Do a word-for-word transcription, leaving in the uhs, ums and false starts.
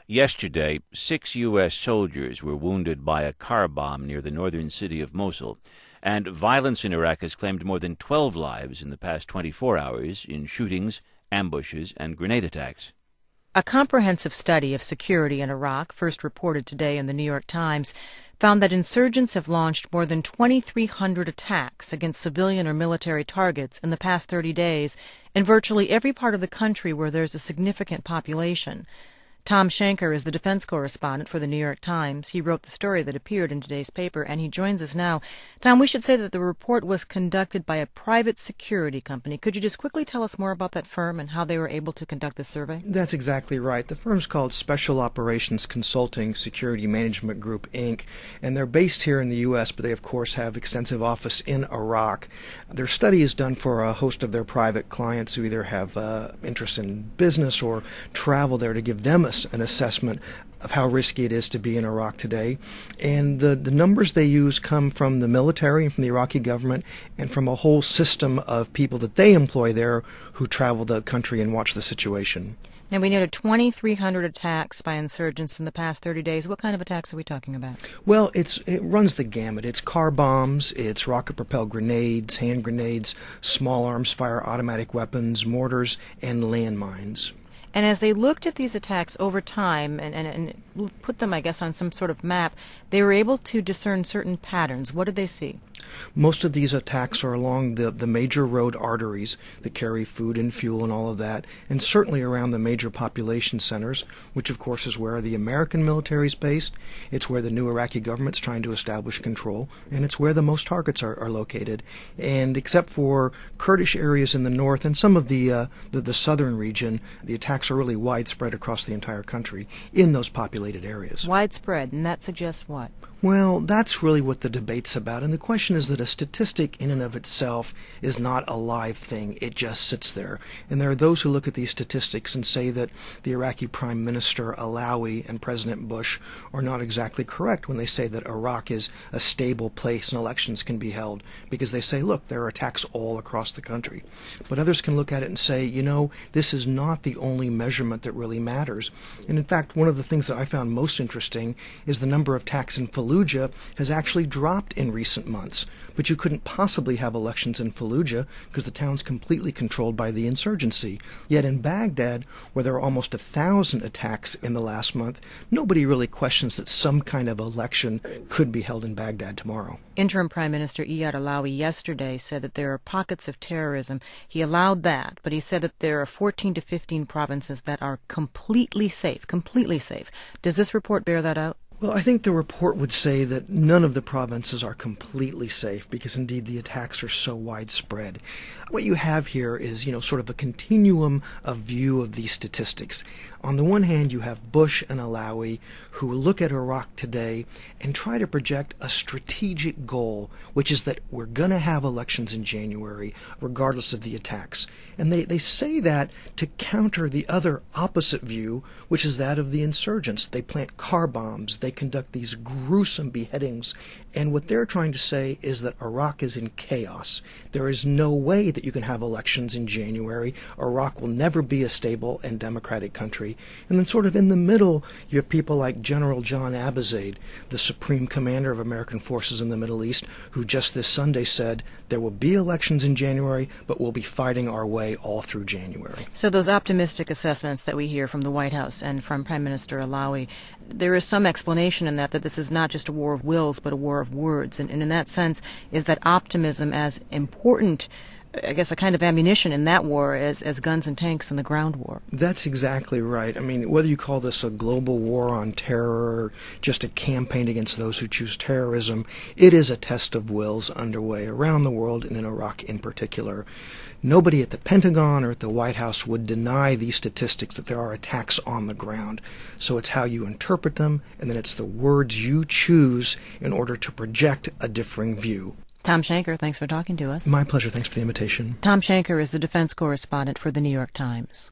Yesterday, six U S soldiers were wounded by a car bomb near the northern city of Mosul, and violence in Iraq has claimed more than twelve lives in the past twenty-four hours in shootings, ambushes, and grenade attacks. A comprehensive study of security in Iraq, first reported today in the New York Times, found that insurgents have launched more than twenty-three hundred attacks against civilian or military targets in the past thirty days in virtually every part of the country where there's a significant population. Tom Shanker is the defense correspondent for the New York Times. He wrote the story that appeared in today's paper, and he joins us now. Tom, we should say that the report was conducted by a private security company. Could you just quickly tell us more about that firm and how they were able to conduct this survey? That's exactly right. The firm's called Special Operations Consulting Security Management Group, Incorporated, and they're based here in the U S, but they, of course, have extensive office in Iraq. Their study is done for a host of their private clients who either have uh, interest in business or travel there to give them a an assessment of how risky it is to be in Iraq today. And the, the numbers they use come from the military and from the Iraqi government and from a whole system of people that they employ there who travel the country and watch the situation. Now, we noted twenty-three hundred attacks by insurgents in the past thirty days. What kind of attacks are we talking about? Well, it's it runs the gamut. It's car bombs, it's rocket-propelled grenades, hand grenades, small arms fire automatic weapons, mortars, and landmines. And as they looked at these attacks over time and, and, and put them, I guess, on some sort of map, they were able to discern certain patterns. What did they see? Most of these attacks are along the, the major road arteries that carry food and fuel and all of that, and certainly around the major population centers, which of course is where the American military is based. It's where the new Iraqi government's trying to establish control, and it's where the most targets are, are located. And except for Kurdish areas in the north and some of the, uh, the, the southern region, the attacks are really widespread across the entire country in those populated areas. Widespread, and that suggests what? Well, that's really what the debate's about, and the question is that a statistic in and of itself is not a live thing. It just sits there. And there are those who look at these statistics and say that the Iraqi Prime Minister Alawi and President Bush are not exactly correct when they say that Iraq is a stable place and elections can be held, because they say, look, there are attacks all across the country. But others can look at it and say, you know, this is not the only measurement that really matters. And in fact, one of the things that I found most interesting is the number of attacks in Fallujah has actually dropped in recent months. But you couldn't possibly have elections in Fallujah because the town's completely controlled by the insurgency. Yet in Baghdad, where there are almost a thousand attacks in the last month, nobody really questions that some kind of election could be held in Baghdad tomorrow. Interim Prime Minister Iyad Allawi yesterday said that there are pockets of terrorism. He allowed that, but he said that there are fourteen to fifteen provinces that are completely safe, completely safe. Does this report bear that out? Well, I think the report would say that none of the provinces are completely safe because, indeed, the attacks are so widespread. What you have here is, you know, sort of a continuum of view of these statistics. On the one hand, you have Bush and Alawi who look at Iraq today and try to project a strategic goal, which is that we're going to have elections in January, regardless of the attacks. And they, they say that to counter the other opposite view, which is that of the insurgents. They plant car bombs. They conduct these gruesome beheadings. And what they're trying to say is that Iraq is in chaos. There is no way that you can have elections in January. Iraq will never be a stable and democratic country. And then sort of in the middle, you have people like General John Abizaid, the supreme commander of American forces in the Middle East, who just this Sunday said there will be elections in January, but we'll be fighting our way all through January. So those optimistic assessments that we hear from the White House and from Prime Minister Allawi, there is some explanation in that that this is not just a war of wills, but a war of words. And, and in that sense, is that optimism as important, I guess, a kind of ammunition in that war as, as guns and tanks in the ground war? That's exactly right. I mean, whether you call this a global war on terror or just a campaign against those who choose terrorism, it is a test of wills underway around the world and in Iraq in particular. Nobody at the Pentagon or at the White House would deny these statistics that there are attacks on the ground. So it's how you interpret them, and then it's the words you choose in order to project a differing view. Tom Shanker, thanks for talking to us. My pleasure. Thanks for the invitation. Tom Shanker is the defense correspondent for the New York Times.